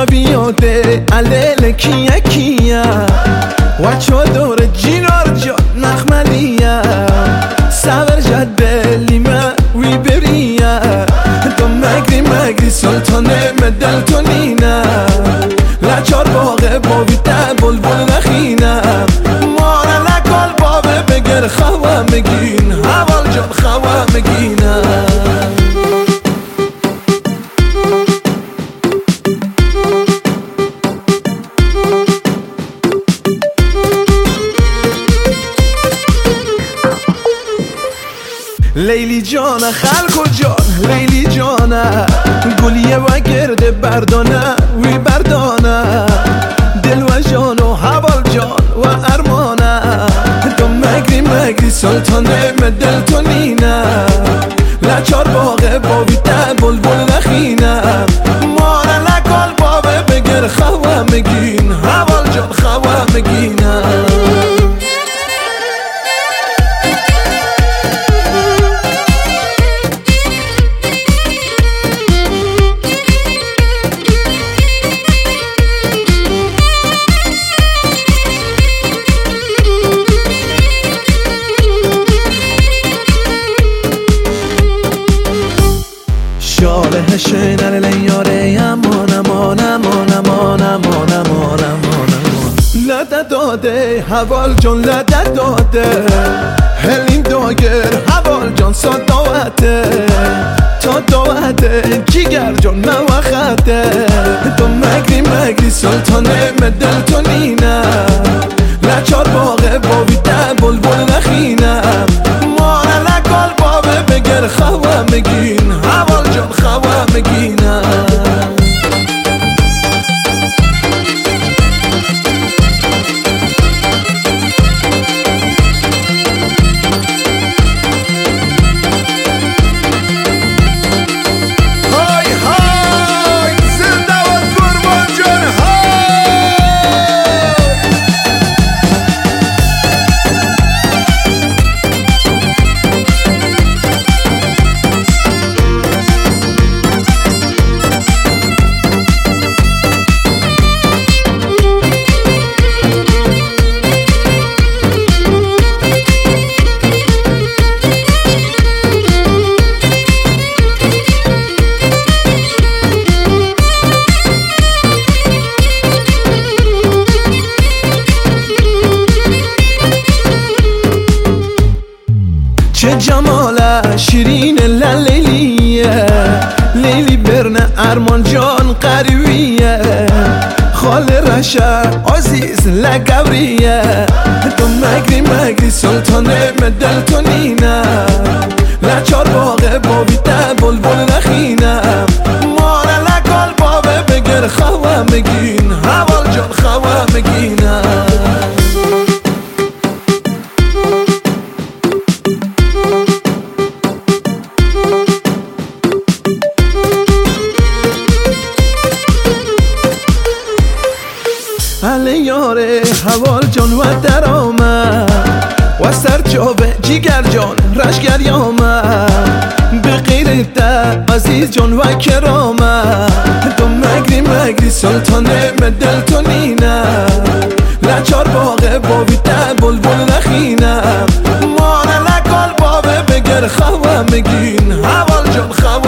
بیاده علیل کیه کیه و چادر جینار جا نخملیه سور جده لیمه وی بریه تو مگری سلطان مدل تو نینه لچار باغه باویده بلبل نخینه ماره لکال بابه بگر خواه مگین حوال جان خواه مگینه لیلی جان خلق و جان لیلی جانه گلیه و گرده بردانه وی بردانه دل و جان و حوال جان و ارمانه تو مگری سلطان مدل تو نینه لچار باغه باویده بلبل نخینه ماره لکال بابه بگر خواه مگین حوال جان خواه مگینه شاله شنر لیاره امان امان امان امان امان امان امان لده داده حوال جان لده داده هلین داگر حوال جان صداوته تا داوته جیگر جان موخته تو مگری سلطان مدل تو نینه لچار باغه باویده بلبل نخینه ماره لکال بابه بگر خواه مگین حوال جان خواه مگینه چه جماله شیرین لیلیه لیلی برنه ارمان جان قریبیه خال رشه عزیز لگوریه تو مگری سلطان مدل تو نینه لچار باغه باویده بلبل نخینه ماره لکال بابه بگر خواه مگین حوال جان خواه مگینه علی یاره حوال جان و درامه و سر جابه جیگر جان رشگر یامه به غیرت عزیز جان و کرامه تو مگری سلطان مدل تو نینه لچار باغه باویده بلبل نخینه ماره لکال بابه بگر خواه مگین حوال جان خواه